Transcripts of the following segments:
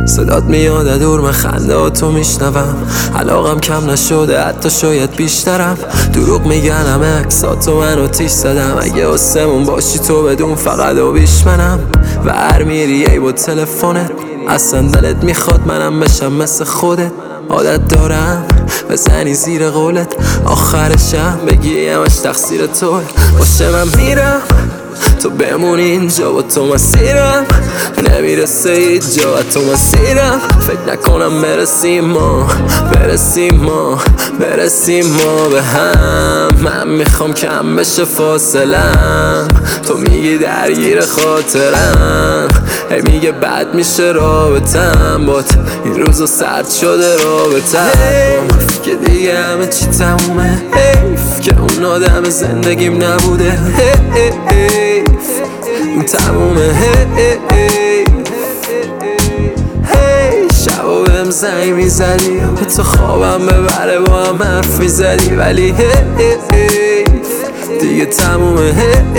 صدات میاد دور، من خنده ها تو میشنوم. علاقم کم نشده، حتی شاید بیشترم. دروغ میگنم عکساتو من آتیش زدم. اگه آسمون باشی تو بدون فقط آبیش منم. و هر میری ای با تلفنت، اصلا دلت میخواد منم بشم مثل خودت. عادت دارم بزنی زیر قولت، آخرشم بگی همش تقصیر توه. باشه من میرم تو بمونی اینجا، با تو مسیرم نمیرسه هیچ جا. تو مسیرم فکر نکنم برسیم ما به هم. من میخوام کم بشه فاصلم، تو میگی درگیر خاطرم. میگه بد میشه رابطم بات، این روزا سرد شده رابطم. که دیگه همه چی تمومه، حیف که اون آدم زندگیم نبوده. این تمومه. شبا بهم زنگ میزدی، تو خوابم ببره با هم حرف میزدی، ولی دیگه تمومه.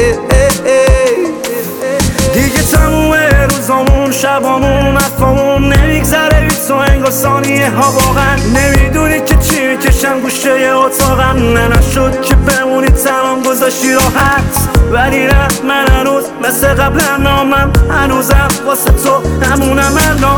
دیگه تمومه روزامون، شبامون، حرفامون نمیگذره هیچ تو انگار ثانیه ها. واقعا نمیدونی که چی میکشم گوشه اتاقم. نشد که بمونی تمام گذاشتی راحت، ولی نه من هنوز مثل قبل نامم. هنوزم واسه تو همونم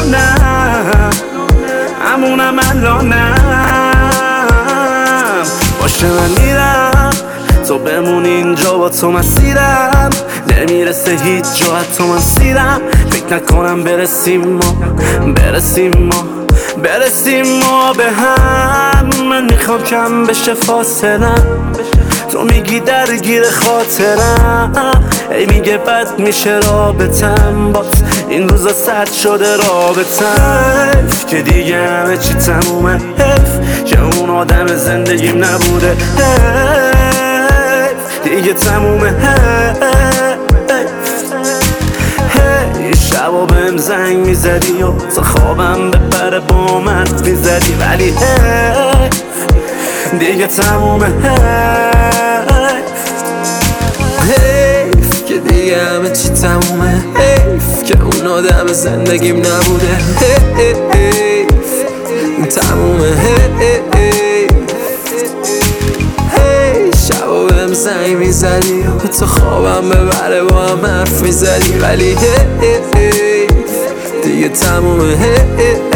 الانم. باشه من میرم تو بمونی اینجا، با تو مسیرم نمیرسه هیچ جا. حتی من سیرم فکر نکنم برسیم ما به هم. من میخوام کم بشه فاصلم، تو میگی درگیر خاطرم. ای میگه بد میشه رابطم بات، این روزا سرد شده رابطم. که دیگه همه چی تمومه، حیف که اون آدم زندگیم نبوده. دیگه تمومه. شبا بهم زنگ میزدی و تا خوابم ببره با من میزدی، ولی دیگه تمومه. حیف که دیگه همه چی تمومه، حیف که اون آدم زندگیم نبوده. این تمومه. شبا بهم زنگ میزدی و تو خوابم ببره با هم حرف میزدی، ولی دیگه تمومه.